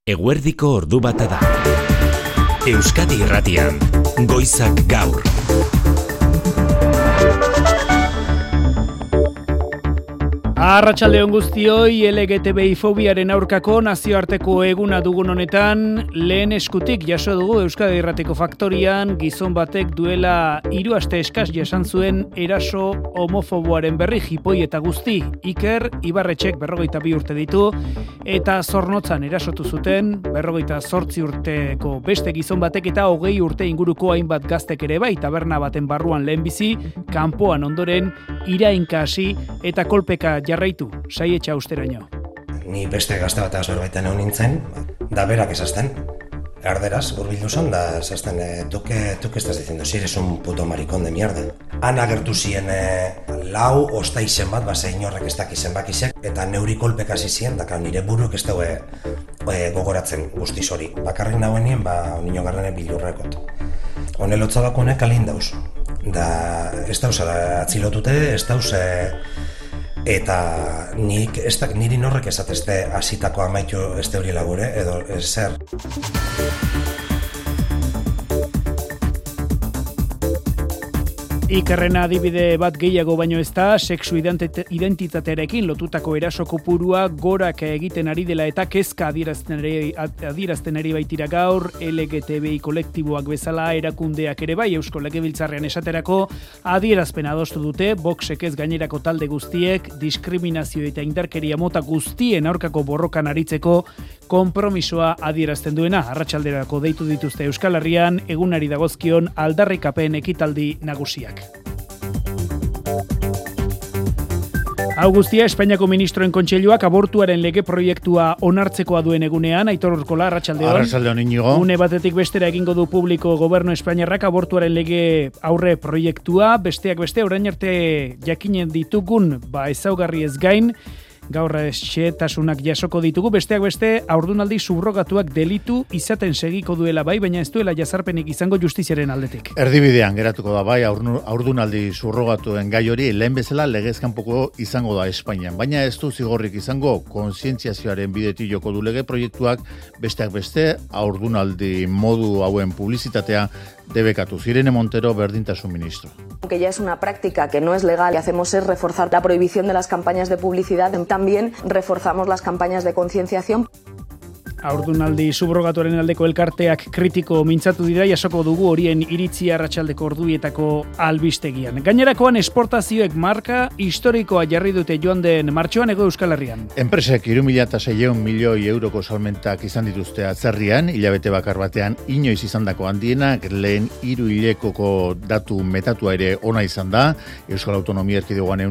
Eguerdiko ordu bata da. Euskadi Irratian, Goizak Gaur. Arratsaldeon guztioi, LGTBI fobiaren aurkako nazioarteko eguna dugun honetan, lehen eskutik jaso dugu Euskadi Irratiko faktorian gizon batek duela 3 aste eskas jasan zuen eraso homofoboaren berri jipoi eta guzti. Iker Ibarretxek 42 urte ditu eta Zornotzan erasotu zuten 48 urteko beste gizon batek eta 20 urte inguruko hainbat gaztek ere bai, taberna baten barruan lehenbizi, kanpoan ondoren irainka hasi eta kolpeka jarraitu, saietxa usteraino. Ni beste gazte bat azorbaitan egon nintzen, da berak esazten. Erderaz, urbildu zon, da esazten, tú que estás diciendo, si eres un puto maricón de mierda. Han agertu ziren lau osta izen bat, inorrek ez daki zenbakizek, eta neuri kolpeka hasi ziren, da nire buruek ez daue gogoratzen guztiz hori. Bakarrik nagoen nien, nino garrane bildurrekot. Honelotza bakunek alin dauz. Da, ez dauz atzilotute, ez dauz... Eta niri norrek esatezte hasitako amaitu ez teori labure, edo zer. Ikerrena adibide bat gehiago baino ez da, sexu identitatearekin lotutako eraso kopurua gorak egiten ari dela eta kezka adierazten eri baitira gaur, LGTBI kolektiboak bezala erakundeak ere bai Eusko Legebiltzarrean esaterako adierazpen adostu dute, Voxek ez gainerako talde guztiek, diskriminazio eta indarkeria mota guztien aurkako borrokan aritzeko konpromisoa adierazten duena. Arratsalderako deitu dituzte Euskal Herrian egunari dagozkion aldarrikapen ekitaldi nagusiak. Hau guztia, Espainiako ministroen kontseiluak abortuaren lege proiektua onartzekoa duen egunean, Aitor Urkola, arratsaldeon. Arratsaldeon Inigo. Une batetik bestera egingo du publiko gobernu espainiarrak abortuaren lege aurre proiektua, besteak beste orain arte jakinen ditugun, ezaugarri ez gain, gaur xehetasunak jasoko ditugu, besteak beste haurdunaldi subrogatuak delitu izaten segiko duela bai, baina ez duela jazarpenik izango justiziaren aldetik. Erdibidean geratuko da bai haurdunaldi surrogatuen gai hori lehen bezala legezkanpoko izango da Espainian, baina ez du zigorrik izango kontzientziazioaren bidetik joko du lege proiektuak, besteak beste haurdunaldi modu hauen publizitatea debekatu. Irene Montero, Berdintasun ministro. Aunque ya es una práctica que no es legal, lo que hacemos es reforzar la prohibición de las campañas de publicidad, también reforzamos las campañas de concienciación. Haurdunaldi subrogatuaren aldeko elkarteak kritiko mintzatu dira, jasoko dugu horien iritzia arratsaldeko orduietako albistegian. Gainerakoan esportazioek marka historikoa jarri dute joan den martxoan Hego Euskal Herrian. Enpresek 3.600 milioi euroko salmentak izan dituzte atzerrian, hilabete bakar batean inoiz izandako handienak, lehen 3 hilekoko datu metatua ere ona izan da, Euskal Autonomia Erkidegoan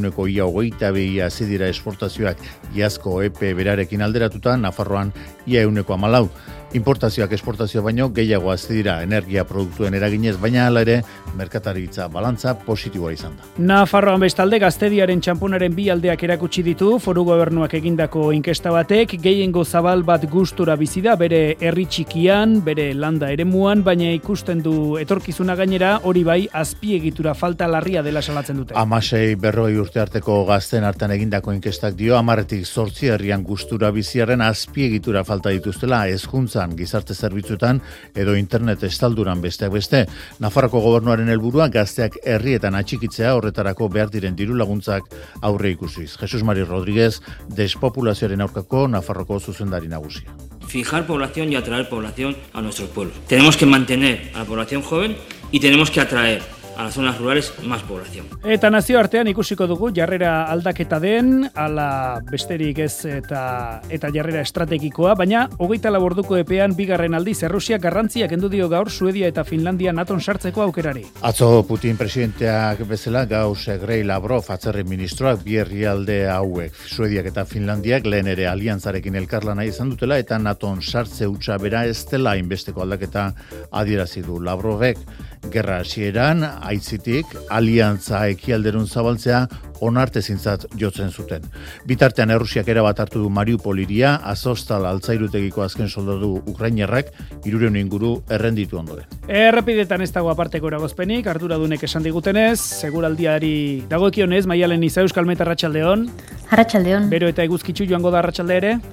22% hasi dira esportazioak iazko epe berarekin alderatuta, Nafarroan ia 14%. Importazioak esportazio baino gehiago hazi dira energia produktuen eraginez, baina hala ere merkataritza balantza positiboa izan da. Nafarroan bestalde Gaztediaren txamponaren bi aldeak erakutsi ditu, foru gobernuak egindako inkesta batek, gehiengo zabal bat gustura bizi da bere herri txikian, bere landa eremuan, baina ikusten du etorkizuna gainera, hori bai azpiegitura falta larria dela salatzen dute. 16-40 urte arteko gazten hartan egindako inkestak dio, 10-tik 8 herrian gustura biziaren azpiegitura falta dituztela, hezkuntza gizarte zerbitzuetan edo internet estalduran besteak beste. Nafarroko gobernuaren helburua gazteak herrietan atxikitzea, horretarako behar diren diru laguntzak aurre ikusiz. Jesus Mari Rodríguez, despopulazioaren aurkako Nafarroko zuzendari nagusia. Fijar población y atraer población a nuestros pueblos. Tenemos que mantener a la población joven y tenemos que atraer a las zonas rurales más población. Eta nazioartean ikusiko dugu jarrera aldaketa den, ala besterik ez eta jarrera estrategikoa, baina 24 orduko epean bigarren aldiz Errusiak garrantzia kendu dio gaur Suedia eta Finlandia NATOn sartzeko aukerari. Atzo Putin presidenteak bezala gaur Sergei Lavrov atzerri ministroak bi herrialde hauek, Suediak eta Finlandiak lehen ere aliantzarekin elkarlana izan dutela eta NATOn sartze hutsa bera ez dela inbesteko aldaketa adierazi du. Lavrovek gerra hasieran aitzitik aliantza ekialderun zabaltzea onartezintzat jotzen zuten. Bitartean Errusiak erabat hartu du Mariupol hiria, Azostal altzairutegiko azken soldadu ukrainarrak 300 inguru errenditu ondoren. Errepidetan ez dago aparteko eragozpenik, arduradunek esan digutenez, seguraldiari dagokionez, Maialen Iza, Euskalmet, arratsaldeon. Arratsaldeon. Bero eta eguzkitzu joango da arratsalde ere?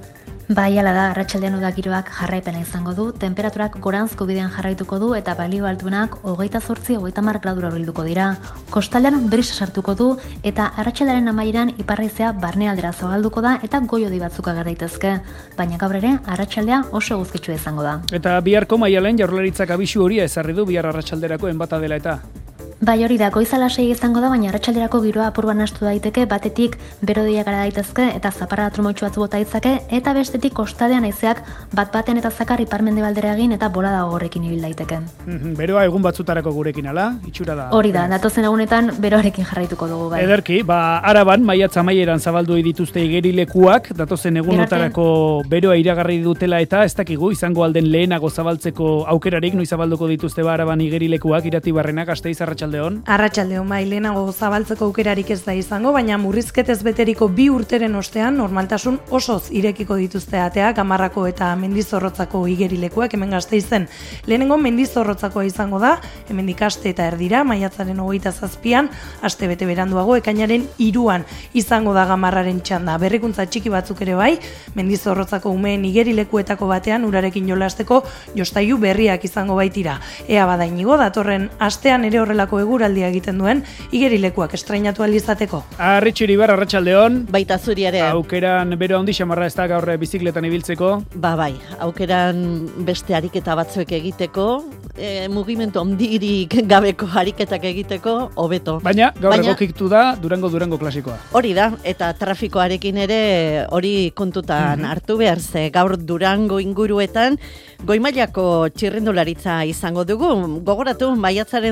Bai, hala da, arratsaldean uda giroak jarraipena izango du, temperaturak goranzko bidean jarraituko du eta balio altunak 28-30 gradura helduko dira. Kostaldean brisa sartuko du eta arratsaldearen amaieran iparraizea barnealdera zabalduko da eta goi-hodi batzuk ager daitezke. Baina gaur ere arratsaldea oso eguzkitsua izango da. Eta biharko Maialen Jaurlaritzak abisu horia ezarri du bihar arratsalderako enbata dela eta. Bai, hori da, goiza lasai izango da, baina arratsalderako giroa apur nahastu daiteke, batetik bero-hodeiak gara daitezke eta zaparra trumoitsu batzu bota ditzake, eta bestetik kostaldean haizeak bat-batean eta zakar ipar-mendebaldera egin eta bolada gogorrekin ibil daiteke. Beroa egun batzutarako gurekin, ala? Itxura da. Hori da, datozen egunetan beroarekin jarraituko dugu, bai. Ederki, Araban maiatz amaieran zabaldu dituzte igerilekuak, datozen egunotarako beroa iragarri dutela eta ez dakigu izango alden lehenago zabaltzeko aukerarik, noiz zabalduko dituzte Araban igerilekuak, Iratibarrena, Gasteiz, Arratsaldeon, bai, lehenago zabaltzeko aukerarik ez da izango, baina murrizketez beteriko 2 urteren ostean normaltasun osoz irekiko dituzte ateak Gamarrako eta Mendizorrotzako igerilekuak hemen Gasteizen. Lehenengo Mendizorrotzakoa izango da, hemendik aste eta erdira, maiatzaren 27an, aste bete beranduago, ekainaren 3an izango da Gamarraren txanda. Berrikuntza txiki batzuk ere bai, Mendizorrotzako umeen igerilekuetako batean urarekin jolasteko jostailu berriak izango baitira. Ea bada Inigo, datorren astean ere horrelako eguraldia egiten duen igerilekuak estrainatu ahal izateko. Arritxu Iribar, arratsaldeon. Baita zuri ere. Aukeran bero handi xamarra ez da gaur bizikletan ibiltzeko? Bai, aukeran beste ariketa batzuek egiteko, mugimendu handirik gabeko ariketak egiteko, hobeto. Baina gaur egokitu da Durango klasikoa. Hori da, eta trafikoarekin ere hori kontutan hartu behar ze. Gaur Durango inguruetan goi-mailako txirrindularitza izango dugu. Gogoratu, maiatzaren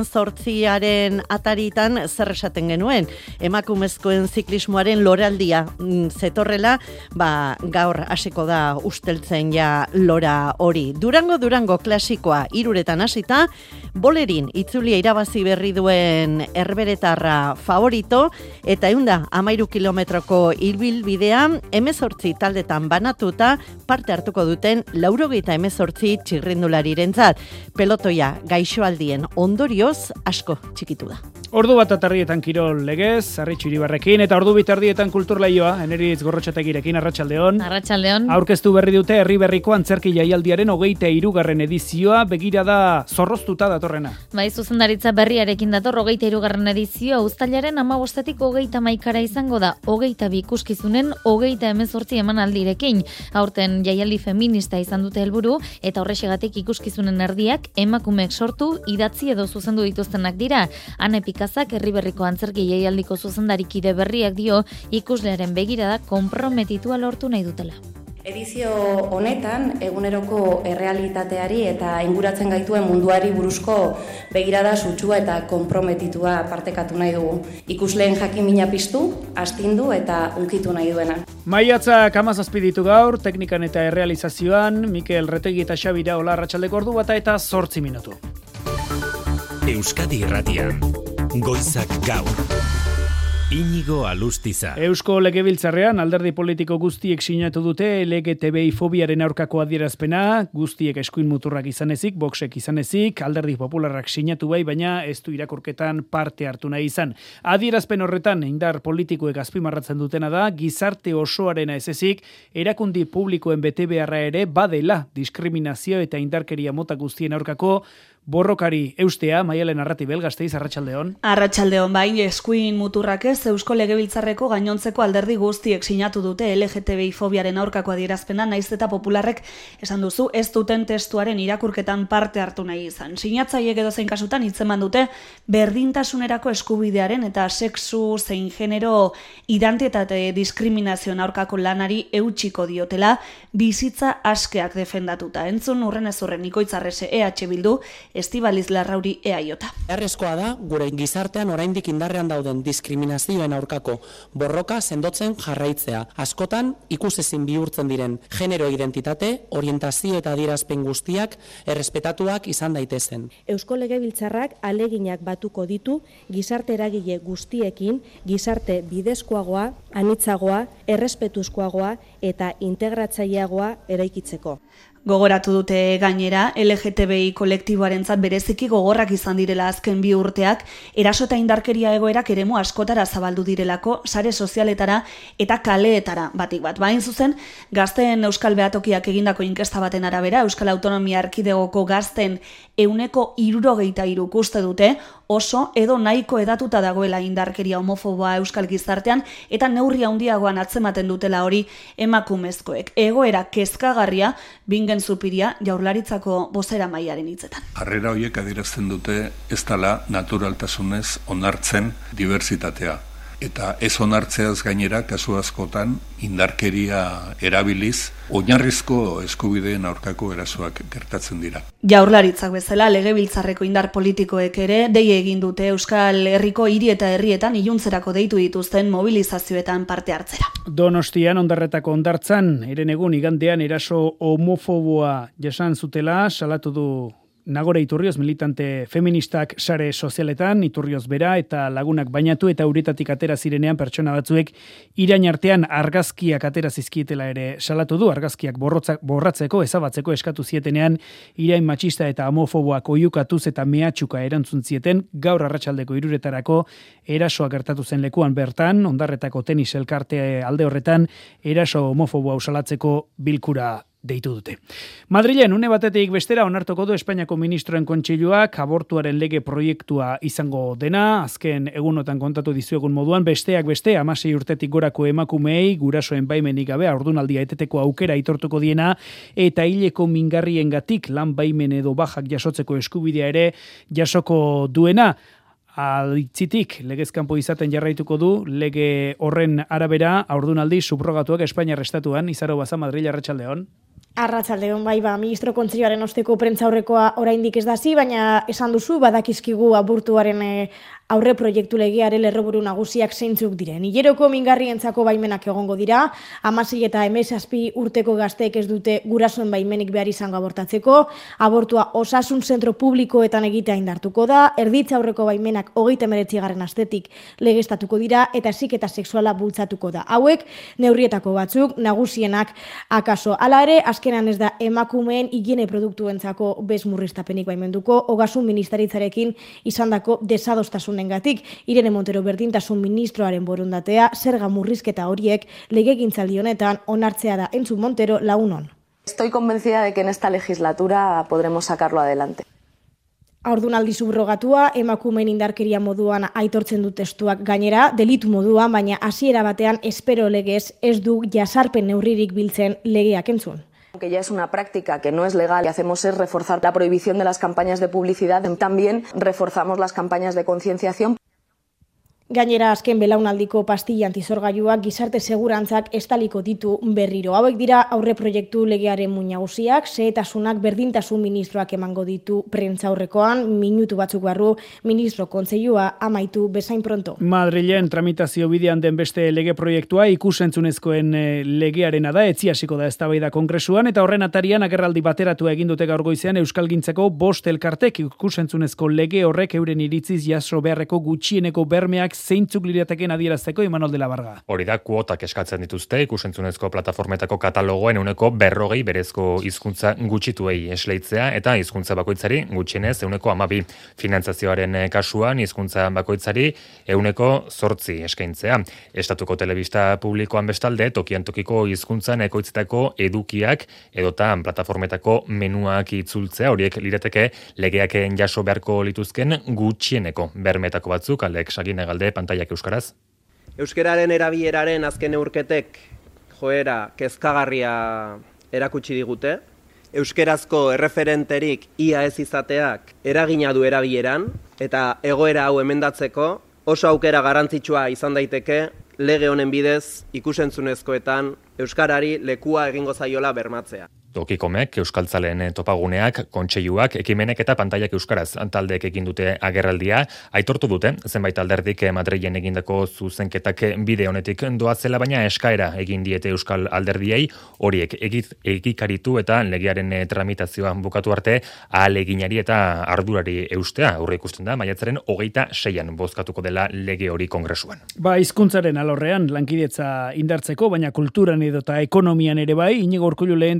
8 ataritan zer esaten genuen. Emakumezkoen ziklismoaren loraldia zetorrela, gaur hasiko da usteltzen ja lora hori. Durango klasikoa 3 hasita, bolerin itzulia irabazi berri duen herberetarra favorito, eta 113 kilometroko ibilbidea 18 taldetan banatuta parte hartuko duten 98 txirrindularirentzat. Pelotoia gaixoaldien ondorioz asko txikitu da. Ordu bat atardietan kirol legez, Arritxu Iribarrekin, eta ordu bitardietan kulturlaioa, Eneritz Gorrotxategirekin, arratsaldeon. Arratsaldeon. Aurkeztu berri dute Herri Berriko antzerki jaialdiaren 23. edizioa, begirada zorroztuta datorrena. Bai, zuzendaritza berriarekin dator 23. edizioa, uztailaren 15-tik 31 izango da, 22 ikuskizunen 18 emanaldirekin. Aurten jaialdi feminista izan dute helburu, eta horrexegatik ikuskizunen erdiak emakumeek sortu, idatzi edo zuzendu dituztenak dira. Ane Pikazak Herri Berriko antzerki jaialdiko zuzendarikide berriak dio ikuslearen begirada konprometitua lortu nahi dutela. Edizio honetan, eguneroko errealitateari eta inguratzen gaituen munduari buruzko begirada sutsua eta konprometitua partekatu nahi dugu. Ikusleen jakimina piztu, astindu eta hunkitu nahi duena. Maiatzak 17 ditu gaur, teknikan eta errealizazioan, Mikel Retegi eta Xabira Ola arratsaldeko ordu bata eta 8 minutu. Euskadi Irratian, Goizak Gaur. Inigo Alustiza. Eusko Legebiltzarrean alderdi politiko guztiek sinatu dute LGTBI fobiaren aurkako adierazpena, guztiek eskuin muturrak izan ezik, Voxek izan ezik, alderdi popularrak sinatu bai, baina ez du irakurketan parte hartu nahi izan. Adierazpen horretan indar politikoek azpimarratzen dutena da, gizarte osoarena ez ezik, erakundi publikoen betebeharra ere badela diskriminazio eta indarkeria mota guztien aurkako borrokari eustea. Maialen Arratibel, Gasteiz, arratsaldeon. Arratsaldeon, bai, eskuin muturrak ez, Eusko Legebiltzarreko gainontzeko alderdi guztiek sinatu dute LGTBI fobiaren aurkako adierazpena, naiz eta popularrek esan duzu ez duten testuaren irakurketan parte hartu nahi izan. Sinatzaileek edozein kasutan hitzeman dute berdintasunerako eskubidearen eta sexu zein genero identitate diskriminazioen aurkako lanari eutsiko diotela, bizitza askeak defendatuta. Entzun urren ez urren Ikoitzarrese EH Bildu, Estibaliz Larrauri EAIota. Errezkoa da, gure gizartean oraindik indarrean dauden diskriminazioen aurkako borroka sendotzen jarraitzea. Askotan, ikusezin bihurtzen diren genero identitate, orientazio eta adierazpen guztiak errespetatuak izan daitezen. Eusko Legebiltzarrak aleginak batuko ditu gizarte eragile guztiekin, gizarte bidezkoagoa, anitzagoa, errespetuzkoagoa eta integratzaileagoa eraikitzeko. Gogoratu dute gainera, LGTBI kolektiboarentzat bereziki gogorrak izan direla azken 2 urteak, eraso eta indarkeria egoerak eremu askotara zabaldu direlako, sare sozialetara eta kaleetara batik bat. Bain zuzen, gazteen Euskal Behatokiak egindako inkesta baten arabera, Euskal Autonomia Erkidegoko gazten 73% uste dute, oso edo nahiko edatuta dagoela indarkeria homofoboa euskal gizartean eta neurri handiagoan atzematen dutela hori emakumezkoek. Egoera kezkagarria Bingen Zupiria Jaurlaritzako bozeramailearen hitzetan. Jarrera horiek adierazten dute ez dela naturaltasunez onartzen diversitatea. Eta ez onartzeaz gainera, kasu askotan, indarkeria erabiliz, oinarrizko eskubideen aurkako erasoak gertatzen dira. Jaurlaritzak bezala, legebiltzarreko indar politikoek ere, dei egin dute Euskal Herriko hiri eta herrietan iluntzerako deitu dituzten mobilizazioetan parte hartzera. Donostian, Ondarretako hondartzan, herenegun igandean eraso homofoboa jasan zutela, salatu du Nagore Iturrioz, militante feministak sare sozialetan, Iturrioz bera eta lagunak bainatu eta uretatik atera zirenean pertsona batzuek irain artean argazkiak atera zizkietela ere salatu du, argazkiak borratzeko, ezabatzeko eskatu zietenean irain matxista eta homofoboak oiukatuz eta mehatxuka erantzun zieten gaur arratsaldeko 3:00 erasoa gertatu zen lekuan bertan, Ondarretako tenis elkarte alde horretan eraso homofoboa salatzeko bilkura deitu dute. Madrilen, une batetik bestera onartuko du Espainiako ministroen kontseiluak abortuaren lege proiektua izango dena, azken egunotan kontatu dizuegun moduan, besteak beste, 16 urtetik gorako emakumeei, gurasoen baimenik gabe, haurdunaldia eteteko aukera aitortuko diena, eta hileko mingarriengatik lan baimen edo bajak jasotzeko eskubidea ere jasoko duena. Aitzitik, legezkanpo izaten jarraituko du, lege horren arabera, haurdunaldi subrogatuak Espainiar estatuan, Izaro Baza, Madrid, arratsaldeon. Arratsaldeon, bai, ministro kontseiluaren osteko prentzaurrekoa oraindik ez da hasi, baina esan duzu badakizkigu abortuaren aurre proiektu legearen lerroburu nagusiak zeintzuk diren. Hileroko mingarrientzako baimenak egongo dira, 16 eta 17 urteko gazteek ez dute gurasoen baimenik behar izango abortatzeko, abortua osasun zentro publikoetan egitea indartuko da, erditza aurreko baimenak 39. astetik legeztatuko dira eta heziketa sexuala bultzatuko da. Hauek neurrietako batzuk, nagusienak akaso. Hala ere, azkenan ez da emakumeen higiene produktuentzako bezmurriztapenik baimenduko, Ogasun Ministeritzarekin izandako desadostasun nengatik, Irene Montero berdintasun ministroaren borondatea, zerga murrizketa horiek legegintzaldi honetan onartzea da. Entzun Montero, Launon. Estoy convencida de que en esta legislatura podremos sacarlo adelante. Haurdunaldi subrogatua, emakumeen indarkeria moduan aitortzen du testuak gainera, delitu moduan, baina hasiera batean espero legez ez du jasarpen neurririk biltzen legeak entzun. Que ya es una práctica que no es legal, lo que hacemos es reforzar la prohibición de las campañas de publicidad, también reforzamos las campañas de concienciación. Gainera azken belaunaldiko pastilla antizorgailuak gizarte segurantzak estaliko ditu berriro. Hauek dira aurre proiektu legearen muinagusiak, xehetasunak berdintasun ministroak emango ditu prentzaurrekoan, minutu batzuk barru ministro kontseilua amaitu bezain pronto. Madrilen tramitazio bidean den beste lege proiektua ikusentzunezkoen legearena da, etzi hasiko da eztabaida kongresuan eta horren atarian agerraldi bateratua egin dute gaur goizean Euskalgintzako 5 elkartek ikusentzunezko lege horrek euren iritziz jaso beharreko gutxieneko bermeak zeintzuk lirateken adierazteko Imanol de la Varga. Hori da, kuotak eskatzen dituzte ikusentzunezko plataformetako katalogoen 40% berezko hizkuntza gutxituei esleitzea eta hizkuntza bakoitzari gutxienez 12% finantzazioaren kasuan hizkuntza bakoitzari 8% eskaintzea. Estatuko telebista publikoan bestalde tokian tokiko hizkuntzan ekoitzetako edukiak edotan plataformetako menuak itzultzea, horiek lirateke legeak jaso beharko lituzken gutxieneko bermetako batzuk, Alex Aginegalde pantaiak euskaraz. Euskararen erabileraren azken neurketek joera kezkagarria erakutsi digute. Euskarazko erreferenterik ia ez izateak eragina du erabileran eta egoera hau emendatzeko oso aukera garrantzitsua izan daiteke lege honen bidez ikusentzunezkoetan euskarari lekua egingo zaiola bermatzea. Tokikomek, euskaltzaleen topaguneak, kontseiluak, ekimenek eta pantaiak euskaraz taldeek egin dute agerraldia, aitortu dute, zenbait alderdik Madrilen egindako zuzenketak bide honetik doazela, baina eskaera egin diete euskal alderdiei, horiek egikaritu eta legearen tramitazioa bukatu arte, ahaleginari eta ardurari eustea, aurre ikusten da, maiatzaren 26an bozkatuko dela lege hori kongresuan. Hizkuntzaren alorrean lankidetza indartzeko, baina kulturan edota ekonomian ere bai, Iñigo Urkullu lehendakariak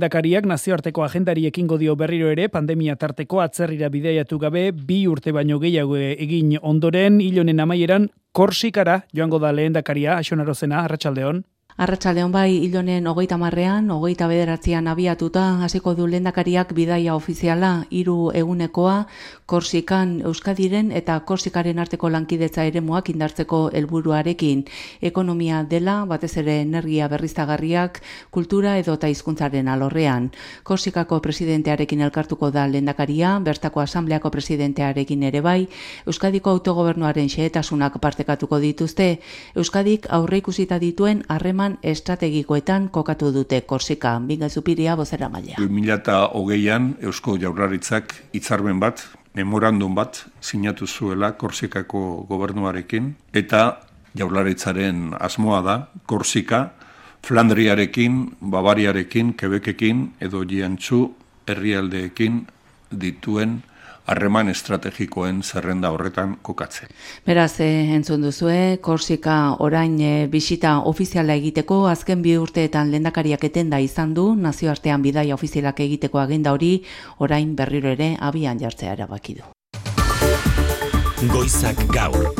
nazioarteko agendari ekingo dio berriro ere, pandemia tarteko atzerrira bidaiatu gabe, 2 urte baino gehiago egin ondoren, hilonen amaieran Korsikara joango da lehendakaria, Aixon Arozena, arratsaldeon. Arratsaldeon bai, hilonen 30ean, 29ean abiatuta, hasiko du lehendakariak bidaia ofiziala 3 egunekoa Korsikan Euskadiren eta Korsikaren arteko lankidetza eremuak indartzeko helburuarekin. Ekonomia dela, batez ere energia berriztagarriak, kultura edota hizkuntzaren alorrean. Korsikako presidentearekin elkartuko da lehendakaria, bertako asambleako presidentearekin ere bai, Euskadiko autogobernuaren xehetasunak partekatuko dituzte, Euskadik aurreikusita dituen harreman estrategikoetan kokatu dute Korsika. Binga Zupiria bozeramailea. 2020an Eusko Jaurlaritzak hitzarmen bat, memorandum bat sinatu zuela Korsikako gobernuarekin eta Jaurlaritzaren asmoa da Korsika Flandriarekin, Bavariarekin, Quebekekin edo Jiantsu herrialdeekin dituen harreman estrategikoen zerrenda horretan kokatzen. Beraz, entzun duzue, Korsika orain bisita ofiziala egiteko, azken 2 urteetan lehendakariak etenda izan du, nazioartean bidaia ofizialak egiteko agenda hori, orain berriro ere abian jartzea erabaki du. Goizak gaur.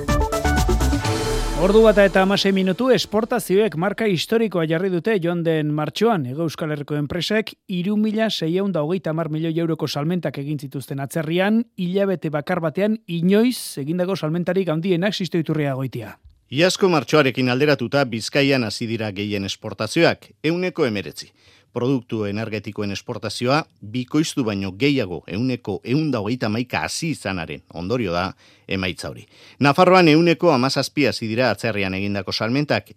Ordu bata eta 16 minutu esportazioek marka historikoa jarri dute joan den martxoan. Hego Euskal Herriko enpresek 3.630 milioi euroko salmentak egin zituzten atzerrian, hilabete bakar batean inoiz egindako salmentarik handienak Sisto Iturria Goitia. Iazko martxoarekin alderatuta Bizkaian hasi dira gehien esportazioak, 19. Produktu energetikoen esportazioa bikoiztu baino gehiago 131 hasi izanaren ondorio da emaitza hori. Nafarroan 17 hasi dira atzerrian egindako salmentak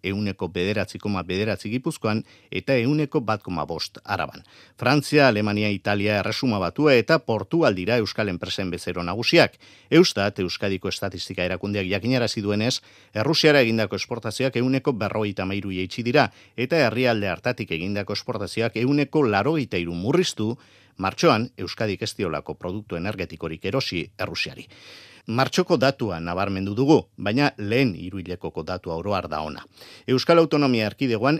9,9 Gipuzkoan eta 1,5 Araban. Frantzia, Alemania, Italia, Erresuma Batua eta Portugal dira euskal enpresen bezero nagusiak. Eustat, Euskadiko Estatistika Erakundeak jakinarazi duenez, Errusiara egindako esportazioak 1,53 jaitsi dira eta herrialde hartatik egindako esportazioak 1,83 murriztu, martxoan Euskadik ez diolako produktu energetikorik erosi Errusiari. Martxoko datua nabarmendu dugu, baina lehen hiruhilekoko datua oroar da ona. Euskal Autonomia Erkidegoan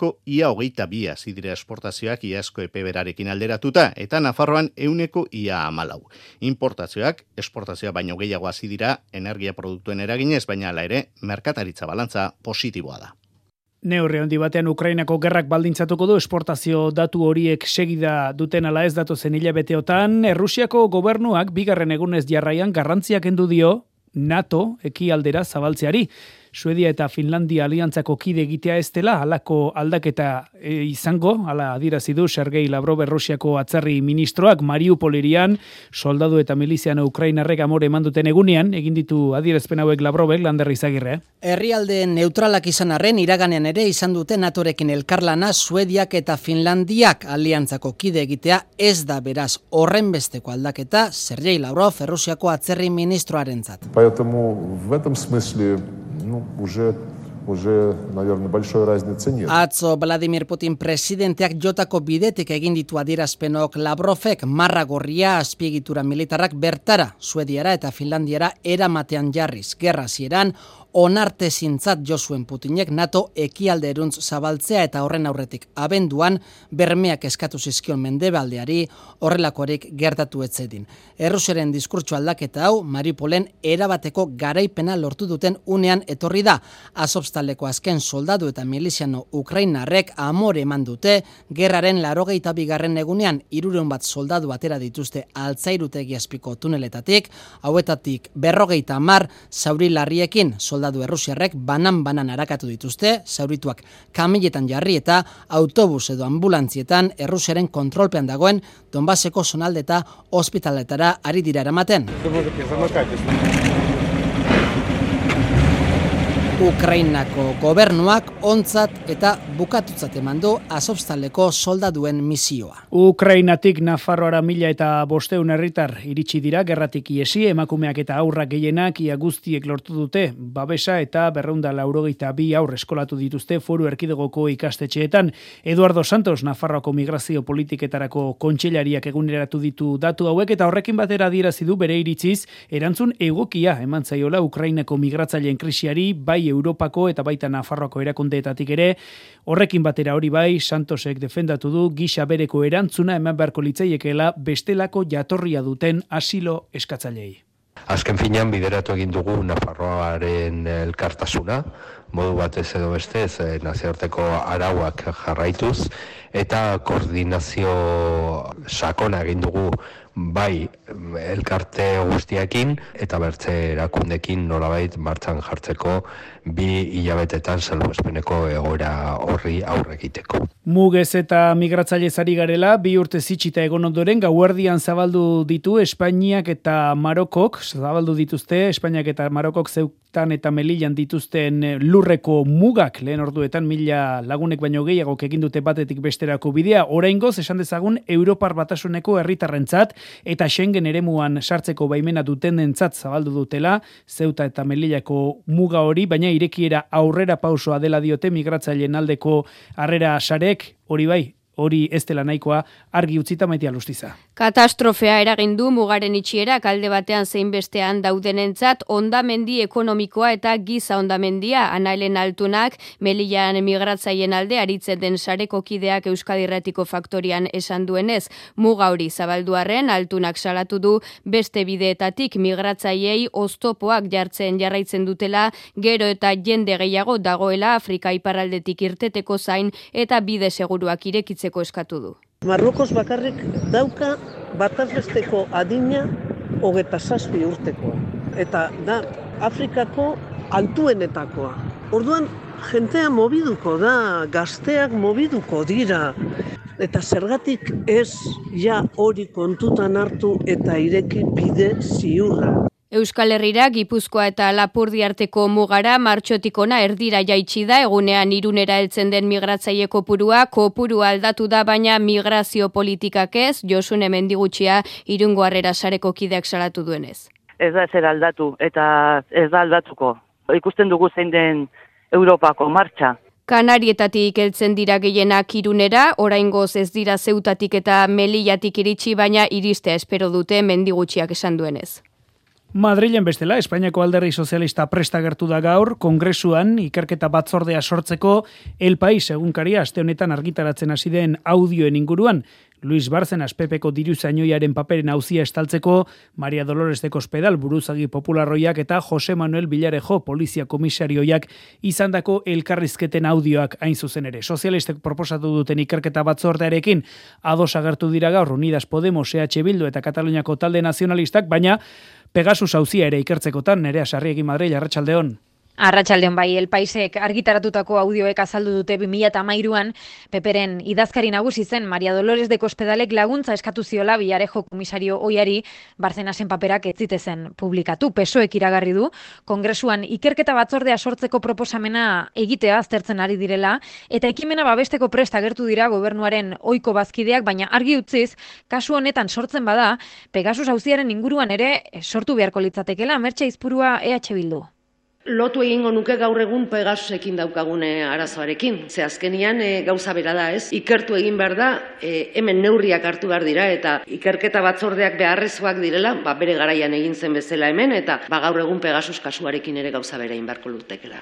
122 hasi dira esportazioak iazko epeberarekin alderatuta, eta Nafarroan 114. Importazioak esportazioa baino gehiago hasi dira energia produktuen eraginez, baina hala ere merkataritza balantza positiboa da. Neurri handi batean Ukrainako gerrak baldintzatuko du esportazio datu horiek segida duten ala ez datozen hilabeteotan. Errusiako gobernuak 2. egunez jarraian garrantziak kendu dio NATO ekialdera zabaltzeari. Suedia eta Finlandia aliantzako kide egitea ez dela halako aldaketa izango, hala adierazi du Sergei Lavrov Errusiako atzerri ministroak Mariupolirian soldadu eta miliziano ukrainarrek amore eman duten egunean egin ditu adierazpen hauek Lavrovek. Lander Izagirre. Herrialde neutralak izan arren iraganean ere izan dute NATOrekin elkarlana Suediak eta Finlandiak aliantzako kide egitea ez da beraz horrenbesteko aldaketa Sergei Lavrov Errusiako atzerri ministroarentzat. Поэтому в этом смысле уже, наверное, большой разницы нет. Atzo Vladimir Putin presidenteak jotako bidetik egin ditu adierazpenok Lavrovek marra gorria azpiegitura militarrak bertara, Suediara eta Finlandiara eramatean jarriz. Gerra hasieran onartezintzat jo zuen Putinek NATO ekialderuntz zabaltzea eta horren aurretik abenduan bermeak eskatu zizkion mendebaldeari horrelakorik gertatu etzedin. Errusiaren diskurtso aldaketa hau Mariupolen erabateko garaipena lortu duten unean etorri da. Azovstaleko azken soldadu eta miliziano ukrainarrek amore eman dute gerraren 82. egunean 300 soldadu atera dituzte altzairutegi azpiko tuneletatik, hauetatik 50 zauri larriekin soldadu errusiarrek banan arakatu dituzte, zaurituak kamiletan jarri eta autobus edo ambulantzietan Errusiaren kontrolpean dagoen Donbaseko zonalde eta ospitaletara ari dira eramaten. Ukrainako gobernuak ontzat eta bukatutzat eman du Azovstaleko soldaduen misioa. Ukrainatik Nafarroara 1.500 herritar iritsi dira gerratik iesi, emakumeak eta haurrak gehienak ia guztiek lortu dute babesa eta 282 haur eskolatu dituzte Foru Erkidegoko ikastetxeetan. Eduardo Santos, Nafarroako migrazio politiketarako kontseilariak eguneratu ditu datu hauek eta horrekin batera adierazi du bere iritziz erantzun egokia eman zaiola Ukrainako migratzaileen krisiari bai Europako eta baita Nafarroako erakundeetatik ere. Horrekin batera hori bai, Santosek defendatu du gisa bereko erantzuna eman beharko litzaiekela bestelako jatorria duten asilo eskatzaileei. Azken finean bideratu egin dugu Nafarroaren elkartasuna, modu batez edo bestez nazioarteko arauak jarraituz, eta koordinazio sakona egin dugu bai elkarte guztiekin eta bertze erakundekin nolabait martxan jartzeko 2 hilabetetan salbuespeneko egoera horri aurre egiteko. Mugez eta migratzailez ari garela, 2 urte zitxita egon ondoren gauerdian zabaldu ditu Espainiak eta Marokok, zabaldu dituzte Espainiak eta Marokok Zeutan eta Melillan dituzten lurreko mugak, lehen orduetan 1000 lagunek baino gehiagok egin dute batetik besterako bidea. Oraingoz esan dezagun Europar Batasuneko herritarrentzat eta Schengen eremuan sartzeko baimena dutenentzat zabaldu dutela Zeuta eta Melillako muga hori, baina irekiera aurrera pausoa dela diote migratzaileen aldeko harrera sarek, hori bai, hori ez dela nahikoa argi utzita Maitia Lustiza. Katastrofea eragin du mugaren itxierak alde batean zein bestean daudenentzat hondamendi ekonomikoa eta giza hondamendia. Ana Elena Altunak Melillan migratzaileen alde aritzen den sareko kideak Euskadi Irratiko Faktorian esan duenez, muga hori zabalduarren Altunak salatu du beste bideetatik migratzaileei oztopoak jartzen jarraitzen dutela, gero eta jende gehiago dagoela Afrika iparraldetik irteteko zain eta bide seguruak irekitzeko eskatu du. Marrokos bakarrik dauka batazbesteko adina 27 urtekoa. Eta da Afrikako altuenetakoa. Orduan, jentea mobiduko da, gazteak mobiduko dira. Eta zergatik ez ja hori kontutan hartu eta ireki bide ziurra. Euskal Herrira, Gipuzkoa eta Lapurdi arteko mugara martxotik ona erdira jaitsi da, egunean Irunera heltzen den migratzaile kopurua aldatu da, baina migrazio politikak ez, Josune Mendigutxia Irungo Harrera sareko kideak salatu duenez. Ez da ezer aldatu eta ez da aldatuko. Ikusten dugu zein den Europako martxa. Kanarietatik heltzen dira gehienak Irunera, oraingoz ez dira Zeutatik eta Melillatik iritsi, baina iristea espero dute Mendigutxiak esan duenez. Madrilen bestela, Espainiako Alderdi Sozialista presta gertu da gaur, Kongresuan ikerketa batzordea sortzeko El País egunkaria aste honetan argitaratzen hasi den audioen inguruan. Luis Bárcenas PPko diruzainoiaren paperen auzia estaltzeko, Maria Dolores de Cospedal buruzagi popularroiak eta Jose Manuel Villarejo polizia komisarioiak izandako elkarrizketen audioak hain zuzen ere. Sozialistek proposatu duten ikerketa batzordearekin ados agertu dira gaur Unidas Podemos, EH Bildu eta Kataluniako talde nazionalistak, baina Pegasus auzia ere ikertzekotan, Nerea Sarriegi Madrid, Arratsaldeon. Arratsaldeon bai, El Paisek argitaratutako audioek azaldu dute 2013an Peperen idazkari nagusi zen Maria Dolores de Cospedalek laguntza eskatu ziola Villarejo komisario ohiari Barcenasen paperak ez zitezen publikatu. PSOEk iragarri du Kongresuan ikerketa batzordea sortzeko proposamena egitea aztertzen ari direla eta ekimena babesteko prest agertu dira gobernuaren ohiko bazkideak, baina argi utziz kasu honetan sortzen bada Pegasus auziaren inguruan ere sortu beharko litzatekeela. Mertxe Izpurua, EH Bildu. Lotu egingo nuke gaur egun Pegasusekin daukagune arazoarekin. Ze azkenian gauza bera da, ez? Ikertu egin behar da, hemen neurriak hartu behar dira eta ikerketa batzordeak beharrezkoak direla, bere garaian egin zen bezala hemen eta gaur egun Pegasus kasuarekin ere gauza bera egin beharko lutekela.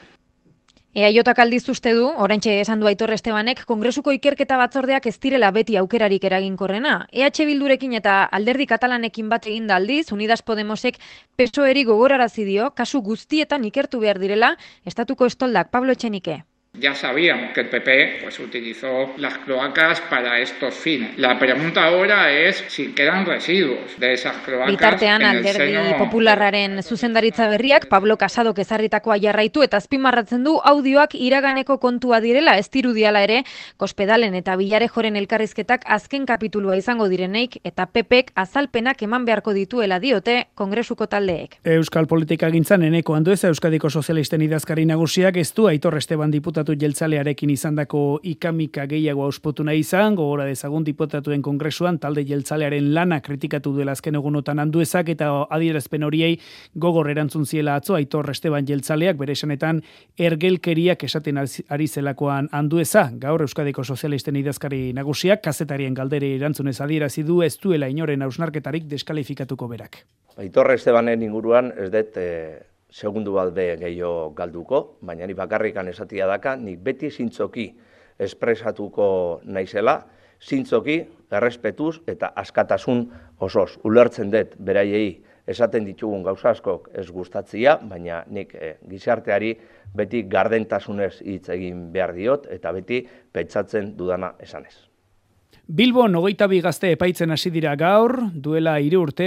EAJak aldiz uste du, oraintxe esan du Aitor Estebanek, Kongresuko ikerketa batzordeak ez direla beti aukerarik eraginkorrena. EH Bildurekin eta Alderdi Katalanekin bat egin da aldiz, Unidas Podemosek PSOEri gogorarazi dio, kasu guztietan ikertu behar direla, estatuko estoldak Pablo Etxenike. Ya sabíamos que el PP utilizó las cloacas para estos fines. La pregunta ahora es si quedan residuos de esas cloacas. Bitartean, Alderdi Popularraren zuzendaritza berriak Pablo Casadok ezarritakoa jarraitu eta azpimarratzen du audioak iraganeko kontua direla, ez dirudiala ere Cospedalen eta Villarejoren elkarrizketak azken kapitulua izango direneik eta PPek azalpenak eman beharko dituela diote Kongresuko taldeek. Euskal politikagintzan Eneko Andueza Euskadiko Sozialisten idazkari nagusiak ez du Aitor Esteban diputatu jeltzalearekin izandako ikamika gehiago auspotu nahi izan, gogora dezagun diputatuen kongresuan talde jeltzalearen lana kritikatu duela azken egunotan Anduezak eta adierazpen horiei gogor erantzun ziela atzo Aitor Esteban jeltzaleak bere esanetan ergelkeriak esaten ari zelakoan Andueza. Gaur Euskadiko Sozialisten idazkari nagusiak kazetarien galdere erantzunez adierazi du ez duela inoren hausnarketarik deskalifikatuko berak. Aitor Estebanen inguruan ez dut segundu balde gehiago galduko, baina ni bakarrikan esatia daka, nik beti zintzoki espresatuko naizela, zintzoki, errespetuz eta askatasun osoz. Ulertzen dut beraiei esaten ditugun gauza askok ez gustatzia, baina nik gizarteari beti gardentasunez hitz egin behar diot eta beti pentsatzen dudana esanez. Bilbon 22 gazte epaitzen hasi dira gaur, duela 3 urte,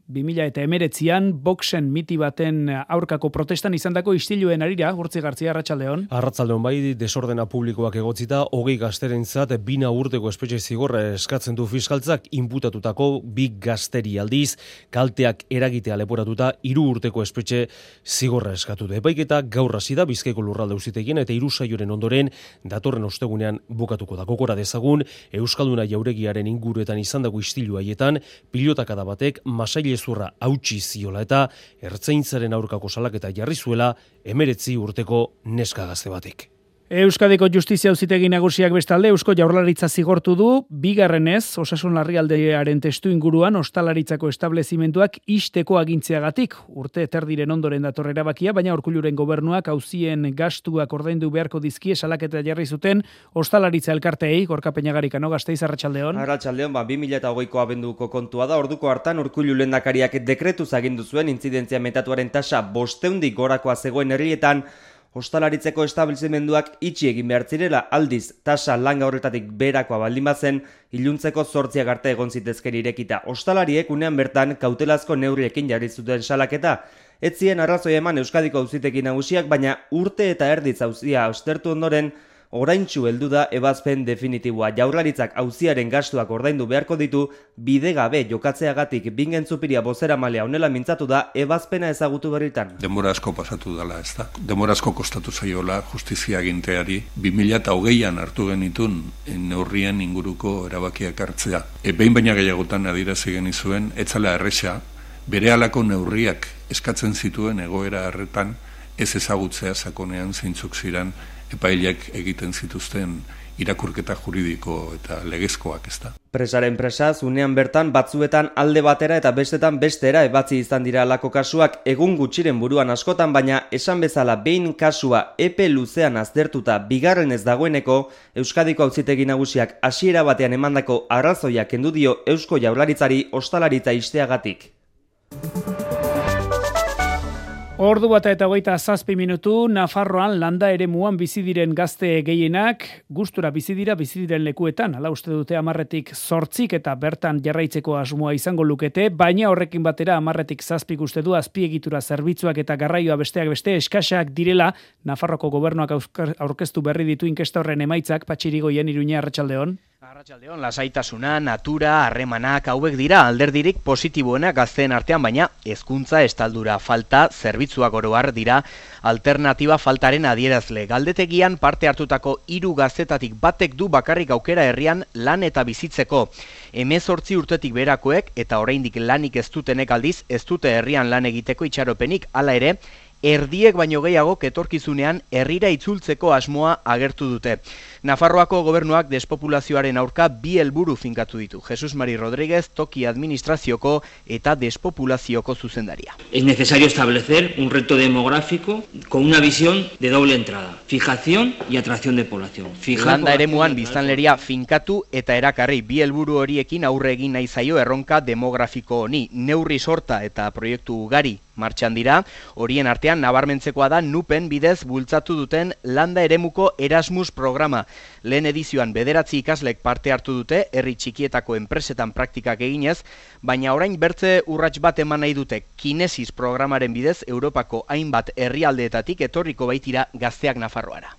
2019an boxen miti baten aurkako protestan izandako istiluen arira, Urtzi Gartzia, Arratsaldeon. Arratsaldeon, bai, desordena publikoak egotzita, 20 gazterentzat 2 urteko espetxe zigorra eskatzen du fiskaltzak, inputatutako 2 gazteri aldiz, kalteak eragitea leporatuta 3 urteko espetxe zigorra eskatu du. Epaiketa gaur hasi da Bizkaiko Lurralde Auzitegien eta 3 saioren ondoren datorren ostegunean bukatuko da. Gogora dezagun, Euskalduna jauregiaren inguruetan izandako istilu haietan, pilotakada batek masailezurra hautsi ziola eta ertzaintzaren aurkako salaketa jarri zuela 19 urteko neska gazte batek. Euskadiko Justizia Auzitegi Nagusiak bestalde Eusko Jaurlaritza zigortu du, bigarrenez, osasun larrialdiaren testu inguruan ostalaritzako establezimenduak ixteko agintzeagatik. Urte terdiren ondoren dator erabakia, baina Urkulluren gobernuak auzien gastuak ordaindu beharko dizkie salaketa jarri zuten ostalaritza elkarteei. Gorka Peñagarikano, Gasteiz, Arratsaldeon. Arratsaldeon, 2020ko abenduko kontua da. Orduko hartan Urkullu lehendakariak dekretuz agindu zuen intzidentzia metatuaren tasa 500 gorakoa zegoen herrietan ostalaritzeko establezimenduak itxi egin behar zirela, aldiz tasa langa horretatik beherakoa baldin bazen, iluntzeko 8 arte egon zitezken irekita. Ostalariek unean bertan kautelazko neurriekin jarri zuten salaketa. Ez zien arrazoi eman Euskadiko Auzitegi Nagusiak, baina urte eta erditz auzia ostertu ondoren, oraintsu heldu da ebazpen definitiboa. Jaurlaritzak auziaren gastuak ordaindu beharko ditu, bidegabe jokatzeagatik Bingen Zupiria bozeramalea honela mintzatu da ebazpena ezagutu berritan. Denbora asko pasatu dela, ez da? Denbora asko kostatu zaiola justizia aginteari 2020an hartu genitun neurrien inguruko erabakiak hartzea. Behin baina gehiagotan adierazi genizuen, etzala erresa, berehalako neurriak eskatzen zituen egoera harretan ez ezagutzea sakonean zeintzuk ziren epaileak egiten zituzten irakurketa juridiko eta legezkoak, ez da. Presaren presa, zunean bertan batzuetan alde batera eta bestetan bestera ebatzi izan dira alako kasuak egun gutxiren buruan askotan, baina esan bezala behin kasua epe luzean aztertuta bigarren ez dagoeneko, Euskadiko Auzitegi Nagusiak hasiera batean emandako arrazoiak kendu dio Eusko Jaurlaritzari ostalaritza ixteagatik. Ordu bata eta 27 minutu, Nafarroan landa eremuan bizi diren gazte gehienak gustura bizi diren lekuetan. Hala uste dute 10tik 8 eta bertan jarraitzeko asmoa izango lukete, baina horrekin batera 10tik 7 uste du azpiegitura zerbitzuak eta garraioa besteak beste eskasak direla. Nafarroko gobernuak aurkeztu berri ditu inkesta horren emaitzak. Patxirigoien, Iruña, Arratsaldeon. Arratsaldeon, lasaitasuna, natura, harremanak hauek dira alderdirik positiboenak gazteen artean, baina hezkuntza estaldura falta, zerbitzuak oro har dira alternatiba faltaren adierazle. Galdetegian parte hartutako 3 gaztetatik batek du bakarrik aukera herrian lan eta bizitzeko. 18 urtetik berakoek eta oraindik lanik ez dutenek aldiz ez dute herrian lan egiteko itxaropenik, hala ere, erdiek baino gehiago etorkizunean herrira itzultzeko asmoa agertu dute. Nafarroako gobernuak despopulazioaren aurka 2 helburu finkatu ditu. Jesus Mari Rodríguez, toki administrazioko eta despopulazioko zuzendaria. Es necesario establecer un reto demográfico con una visión de doble entrada, fijación y atracción de población. Landa eremuan biztanleria finkatu eta erakarri 2 helburu horiekin aurre egin nahi zaio erronka demografiko honi. Neurri sorta eta proiektu ugari martxan dira, horien artean nabarmentzekoa da NUPen bidez bultzatu duten landa eremuko Erasmus programa. Lehen edizioan 9 ikaslek parte hartu dute, herri txikietako enpresetan praktikak eginez, baina orain bertze urrats bat eman nahi dute. Kinesis programaren bidez Europako hainbat herrialdeetatik etorriko baitira gazteak Nafarroara.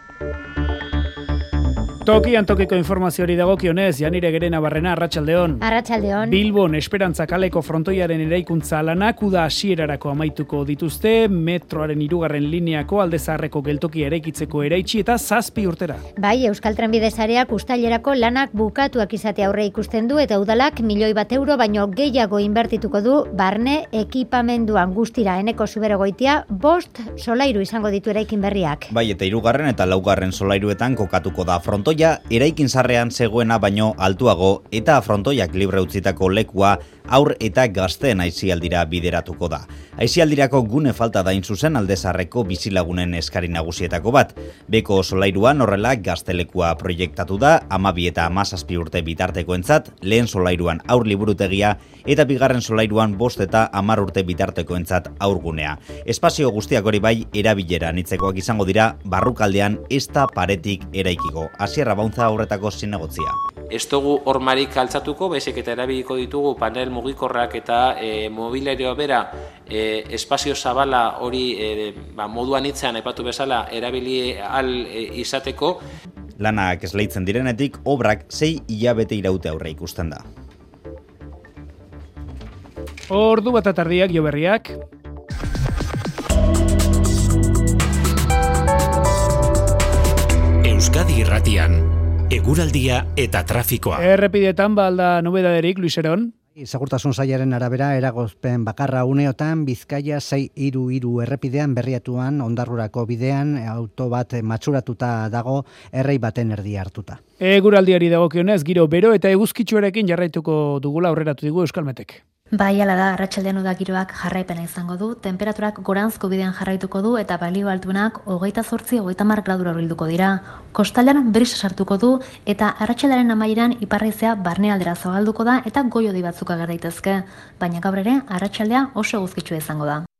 Tokian tokiko informazioari dagokionez, Janire Gerena Barrena, Arratsaldeon. Arratsaldeon. Bilbon Esperantza kaleko frontoiaren eraikuntza lanak uda hasierarako amaituko dituzte, metroaren 3. lineako alde zaharreko geltokia eraikitzeko eraitsi eta 7 urtera. Bai, Euskal Trenbide sareak uztailerako lanak bukatuak izate aurre ikusten du eta udalak €1.000.000 baino gehiago inbertituko du barne ekipamenduan. Guztira Eneko Zuberogoitia 5 solairu izango ditu eraikin berriak. Bai, eta 3. eta 4. solairuetan kokatuko da frontoia frontoia eraikin zarrean zegoena baino altuago eta frontoiak libre utzitako lekua aur eta gazteen aisialdira bideratuko da. Aisialdirako gune falta da zuzen Aldezarreko bizilagunen eskari nagusietako bat. Beko solairuan horrela gaztelekua proiektatu da, 12 eta 17 urte bitartekoentzat, lehen solairuan aur liburutegia eta bigarren solairuan 5 eta 10 urte bitartekoentzat aurgunea. Espazio guztiak hori bai erabilera anitzekoak izango dira, barrukaldean ez da paretik eraikiko. Asier Abauntza horretako zinegotzia. Ez dugu hormarik altzatuko, baizik eta erabiliko ditugu panel mugikorrak eta mobilerioa bera espazio zabala hori moduan hitzean aipatu bezala erabili al izateko. Lanak esleitzen direnetik, obrak 6 hilabete iraute aurre ikusten da. Ordu bat atardiak jo berriak. Euskadi Irratian, eguraldia eta trafikoa. Errepidetan balda nobedaderik, Luis Heron. Segurtasun sailaren arabera eragozpen bakarra uneotan Bizkaia 633 errepidean Berriatuan Ondarrurako bidean auto bat matxuratuta dago errei baten erdi hartuta. Eguraldiari dagokionez giro bero eta eguzkitsuarekin jarraituko dugula aurreratu digu Euskalmetek. Bai, hala da, arratsaldean uda giroak jarraipena izango du, temperaturak goranzko bidean jarraituko du eta balio altunak 28-30 gradura hurbilduko dira. Kostaldean brisa sartuko du eta arratsaldearen amaieran iparraizea barnealdera zabalduko da eta goi-hodi batzuk ager daitezke, baina gaur ere arratsaldea oso eguzkitsua izango da.